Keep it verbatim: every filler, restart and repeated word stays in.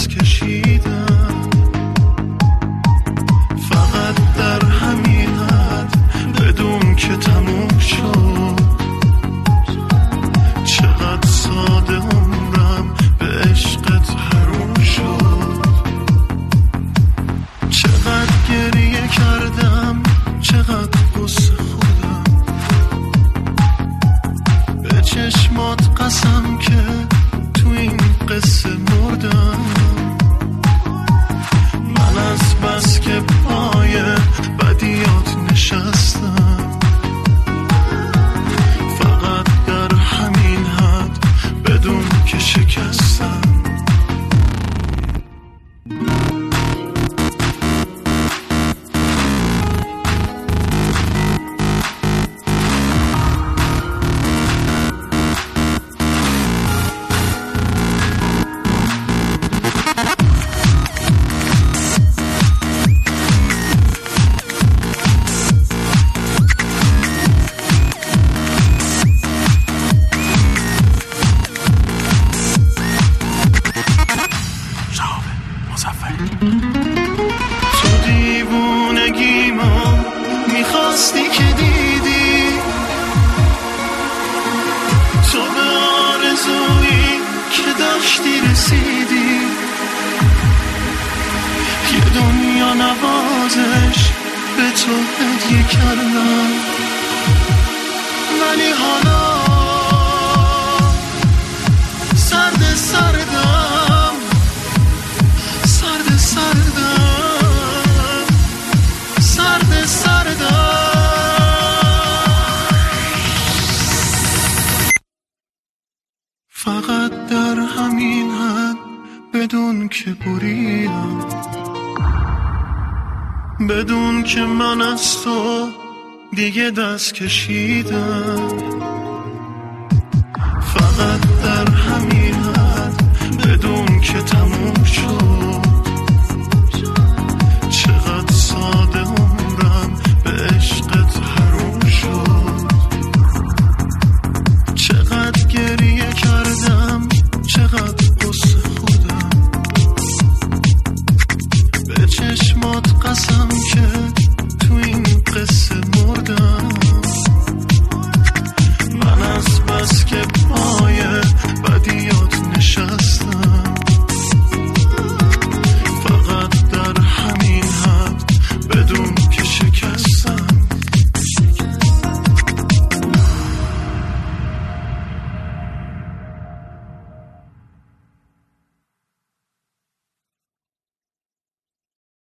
دست کشیدم، فقط در همین حد بدون که تموم شد. چقدر ساده عمرم به عشقت حروم شد. چقدر گریه کردم، چقدر غصه خودم، به چشمات قسم که تو این قصه مردم. من از بس که پای بدیات نشستم، فقط در همین حد بدون که شکستم. تو دیوونگی ما میخواستی که دیدی، تو به آرزویی که داشتی رسیدی. یه دنیا نوازش به تو هدیه کردم، ولی حالا سرد سردم، سرد سردم، سرد سردم. فقط در همین حد بدون که بریدم، بدون که من از تو دیگه دست کشیدم. فقط در همین حد بدون که